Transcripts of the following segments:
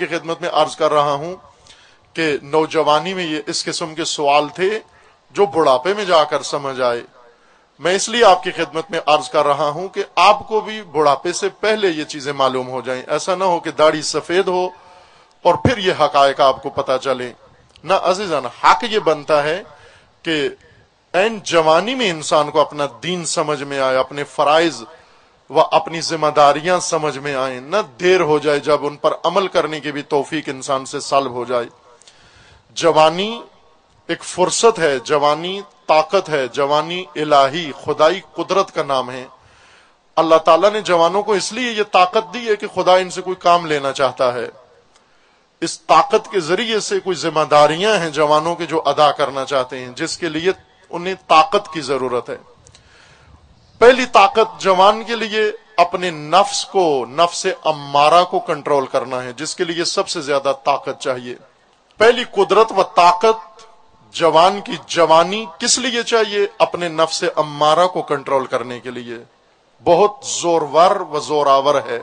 کی خدمت میں عرض کر رہا ہوں کہ نوجوانی میں یہ اس قسم کے سوال تھے جو بڑھاپے میں جا کر سمجھ آئے. میں اس لیے آپ کی خدمت میں عرض کر رہا ہوں کہ آپ کو بھی بڑھاپے سے پہلے یہ چیزیں معلوم ہو جائیں. ایسا نہ ہو کہ داڑھی سفید ہو اور پھر یہ حقائق آپ کو پتہ چلے. نہ عزیزان، حق یہ بنتا ہے کہ این جوانی میں انسان کو اپنا دین سمجھ میں آئے، اپنے فرائض و اپنی ذمہ داریاں سمجھ میں آئیں، نہ دیر ہو جائے جب ان پر عمل کرنے کی بھی توفیق انسان سے سلب ہو جائے. جوانی ایک فرصت ہے، جوانی طاقت ہے، جوانی الہی خدائی قدرت کا نام ہے. اللہ تعالیٰ نے جوانوں کو اس لیے یہ طاقت دی ہے کہ خدا ان سے کوئی کام لینا چاہتا ہے. اس طاقت کے ذریعے سے کوئی ذمہ داریاں ہیں جوانوں کے جو ادا کرنا چاہتے ہیں، جس کے لیے انہیں طاقت کی ضرورت ہے. پہلی طاقت جوان کے لیے اپنے نفس کو، نفس امارہ کو کنٹرول کرنا ہے، جس کے لیے سب سے زیادہ طاقت چاہیے. پہلی قدرت و طاقت جوان کی جوانی کس لیے چاہیے؟ اپنے نفس امارہ کو کنٹرول کرنے کے لیے. بہت زورور و زوراور ہے،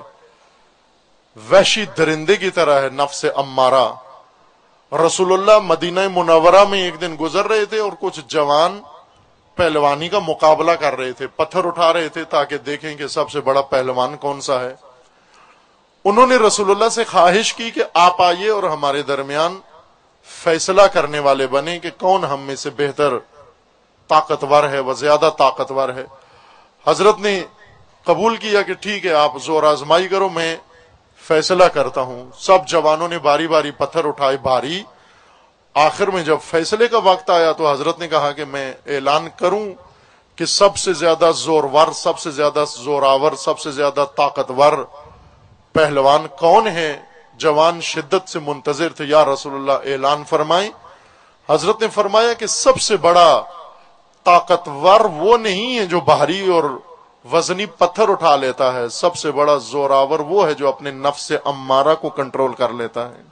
وحشی درندے کی طرح ہے نفس امارہ. رسول اللہ مدینہ منورہ میں ایک دن گزر رہے تھے اور کچھ جوان پہلوانی کا مقابلہ کر رہے تھے، پتھر اٹھا رہے تھے تاکہ دیکھیں کہ سب سے بڑا پہلوان کون سا ہے. انہوں نے رسول اللہ سے خواہش کی کہ آپ آئیے اور ہمارے درمیان فیصلہ کرنے والے بنے کہ کون ہم میں سے بہتر طاقتور ہے و زیادہ طاقتور ہے. حضرت نے قبول کیا کہ ٹھیک ہے، آپ زور آزمائی کرو، میں فیصلہ کرتا ہوں. سب جوانوں نے باری باری پتھر اٹھائے بھاری. آخر میں جب فیصلے کا وقت آیا تو حضرت نے کہا کہ میں اعلان کروں کہ سب سے زیادہ زورور، سب سے زیادہ زوراور، سب سے زیادہ طاقتور پہلوان کون ہے؟ جوان شدت سے منتظر تھے. یا رسول اللہ اعلان فرمائیں. حضرت نے فرمایا کہ سب سے بڑا طاقتور وہ نہیں ہے جو بھاری اور وزنی پتھر اٹھا لیتا ہے، سب سے بڑا زوراور وہ ہے جو اپنے نفس امارہ کو کنٹرول کر لیتا ہے.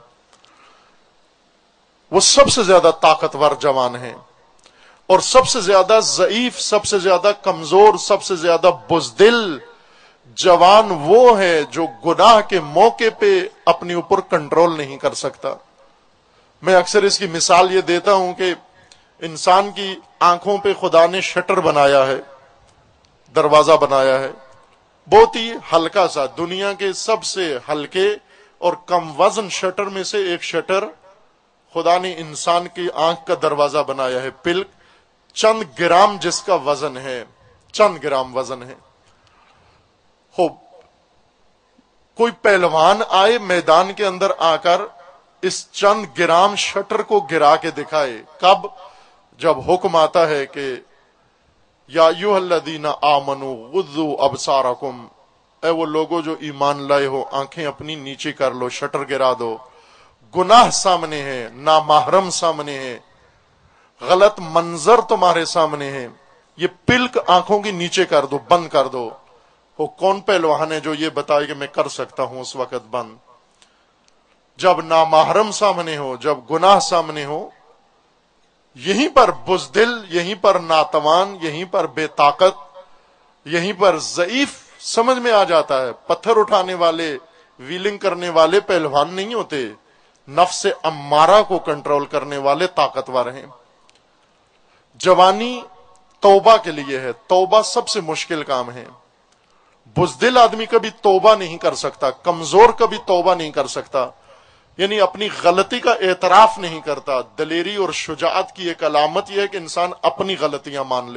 وہ سب سے زیادہ طاقتور جوان ہیں. اور سب سے زیادہ ضعیف، سب سے زیادہ کمزور، سب سے زیادہ بزدل جوان وہ ہے جو گناہ کے موقع پہ اپنے اوپر کنٹرول نہیں کر سکتا. میں اکثر اس کی مثال یہ دیتا ہوں کہ انسان کی آنکھوں پہ خدا نے شٹر بنایا ہے، دروازہ بنایا ہے، بہت ہی ہلکا سا، دنیا کے سب سے ہلکے اور کم وزن شٹر میں سے ایک شٹر خدا نے انسان کی آنکھ کا دروازہ بنایا ہے. پلک چند گرام جس کا وزن ہے، چند گرام وزن ہے. کوئی پہلوان آئے میدان کے اندر آ کر اس چند گرام شٹر کو گرا کے دکھائے. کب؟ جب حکم آتا ہے کہ یا ایھا الذین آمنوا غضوا ابصارکم، اے وہ لوگوں جو ایمان لائے ہو آنکھیں اپنی نیچے کر لو، شٹر گرا دو. گناہ سامنے ہے، نامحرم سامنے ہے، غلط منظر تمہارے سامنے ہے، یہ پلک آنکھوں کی نیچے کر دو، بند کر دو. وہ کون پہلوان ہے جو یہ بتائے کہ میں کر سکتا ہوں اس وقت بند؟ جب نامحرم سامنے ہو، جب گناہ سامنے ہو، یہیں پر بزدل، یہیں پر ناتوان، یہیں پر بے طاقت، یہیں پر ضعیف سمجھ میں آ جاتا ہے. پتھر اٹھانے والے، ویلنگ کرنے والے پہلوان نہیں ہوتے، نفس امارہ کو کنٹرول کرنے والے طاقتور ہیں. جوانی توبہ کے لیے ہے. توبہ سب سے مشکل کام ہے. بزدل آدمی کبھی توبہ نہیں کر سکتا، کمزور کبھی توبہ نہیں کر سکتا، یعنی اپنی غلطی کا اعتراف نہیں کرتا. دلیری اور شجاعت کی ایک علامت یہ ہے کہ انسان اپنی غلطیاں مان لے.